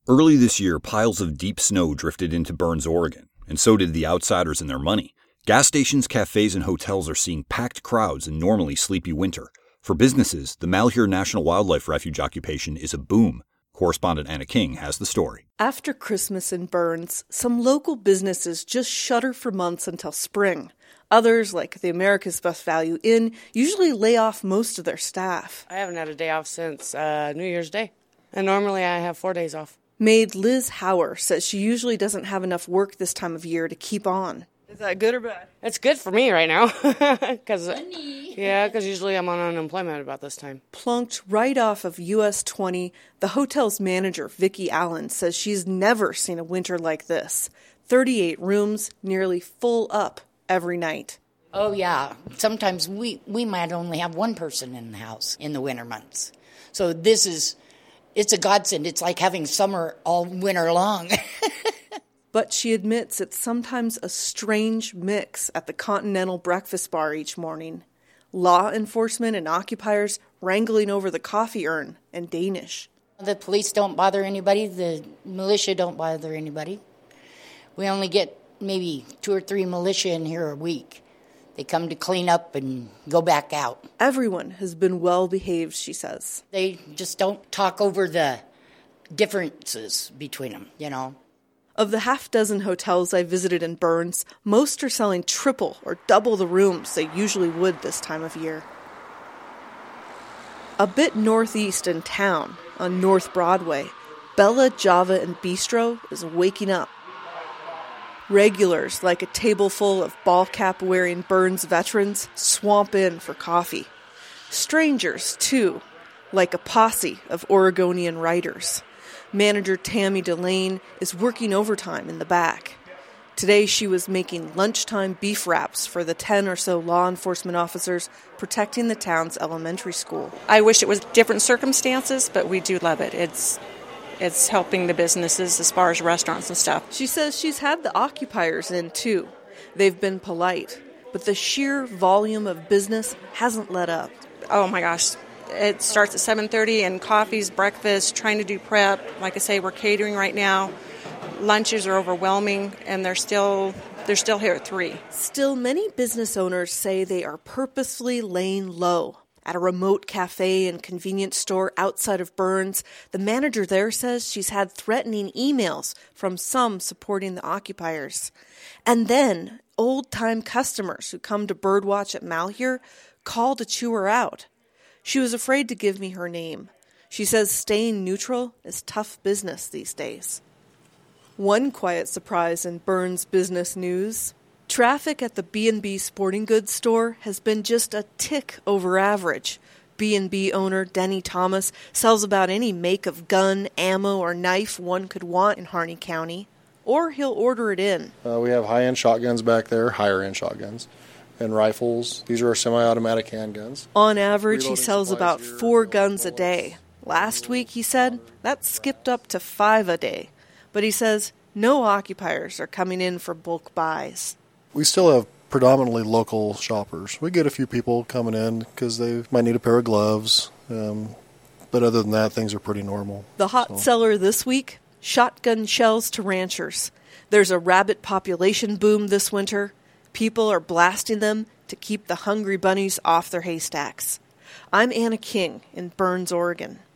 Early this year, piles of deep snow drifted into Burns, Oregon, and so did the outsiders and their money. Gas stations, cafes, and hotels are seeing packed crowds in normally sleepy winter. For businesses, the Malheur National Wildlife Refuge occupation is a boom. Correspondent Anna King has the story. After Christmas in Burns, some local businesses just shutter for months until spring. Others, like the America's Best Value Inn, usually lay off most of their staff. I haven't had a day off since New Year's Day, and normally I have 4 days off. Maid Liz Hauer says she usually doesn't have enough work this time of year to keep on. Is that good or bad? It's good for me right now, because usually I'm on unemployment about this time. Plunked right off of US 20, the hotel's manager, Vicki Allen, says she's never seen a winter like this. 38 rooms, nearly full up every night. Oh, yeah. Sometimes we might only have one person in the house in the winter months. So it's a godsend. It's like having summer all winter long. But she admits it's sometimes a strange mix at the Continental Breakfast Bar each morning. Law enforcement and occupiers wrangling over the coffee urn and Danish. The police don't bother anybody. The militia don't bother anybody. We only get maybe 2 or 3 militia in here a week. They come to clean up and go back out. Everyone has been well behaved, she says. They just don't talk over the differences between them, you know. Of the half-dozen hotels I visited in Burns, most are selling triple or double the rooms they usually would this time of year. A bit northeast in town, on North Broadway, Bella Java and Bistro is waking up. Regulars, like a table full of ball-cap-wearing Burns veterans, swamp in for coffee. Strangers, too, like a posse of Oregonian writers. Manager Tammy Delane is working overtime in the back. Today she was making lunchtime beef wraps for the 10 or so law enforcement officers protecting the town's elementary school. I wish it was different circumstances, but we do love it. It's helping the businesses as far as restaurants and stuff. She says she's had the occupiers in too. They've been polite, but the sheer volume of business hasn't let up. Oh my gosh. It starts at 7:30 and coffees, breakfast, trying to do prep. Like I say, we're catering right now. Lunches are overwhelming, and they're still here at 3. Still, many business owners say they are purposefully laying low. At a remote cafe and convenience store outside of Burns, the manager there says she's had threatening emails from some supporting the occupiers. And then, old-time customers who come to birdwatch at Malheur call to chew her out. She was afraid to give me her name. She says staying neutral is tough business these days. One quiet surprise in Burns business news. Traffic at the B&B Sporting Goods store has been just a tick over average. B&B owner Denny Thomas sells about any make of gun, ammo, or knife one could want in Harney County, or he'll order it in. We have high-end shotguns back there, higher-end shotguns, and rifles. These are our semi-automatic handguns. On average, he sells about 4 guns a day. Last week, he said, that skipped up to 5 a day. But he says no occupiers are coming in for bulk buys. We still have predominantly local shoppers. We get a few people coming in because they might need a pair of gloves. But other than that, things are pretty normal. The hot seller this week, shotgun shells to ranchers. There's a rabbit population boom this winter. People are blasting them to keep the hungry bunnies off their haystacks. I'm Anna King in Burns, Oregon.